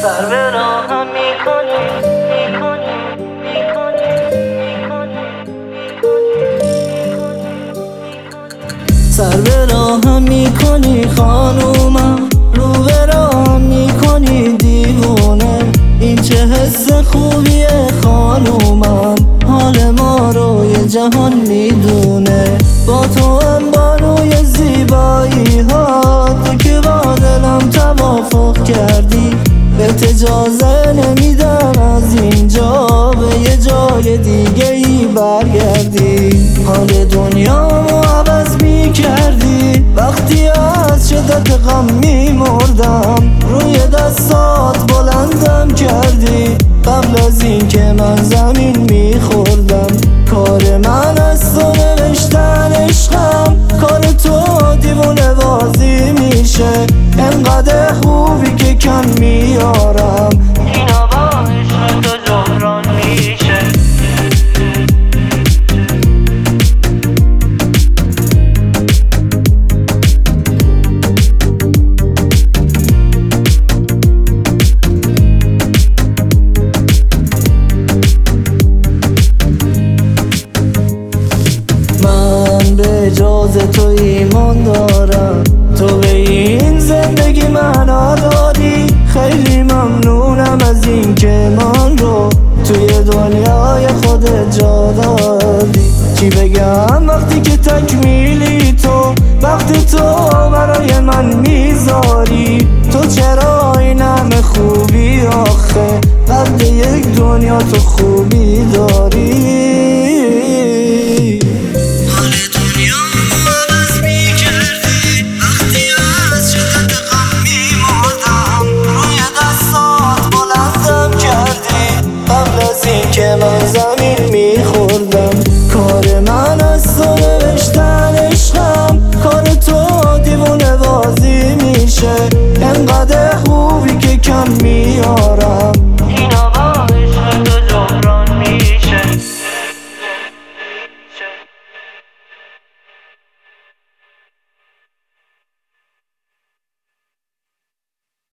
سر به راهم میکنی سر به راهم میکنی خانومم، رو به راهم میکنی دیوونه. این چه حس خوبیه خانومم، حال ما رو یه جهان میدونه. با تو هم بانوی زیبایی ها، تو که با دلم توافق کردی. بهت اجازه نمیدم از اینجا به یه جای دیگه ای برگردی. حال دنیامو عوض میکردی وقتی از شدت غم میمردم. روی دستات بلندم کردی قبل از این که من زمین میخوردم. کار من از تو نوشتن عشقم، کار تو دیوونه بازی میشه. انقدر خوبی که کم میارم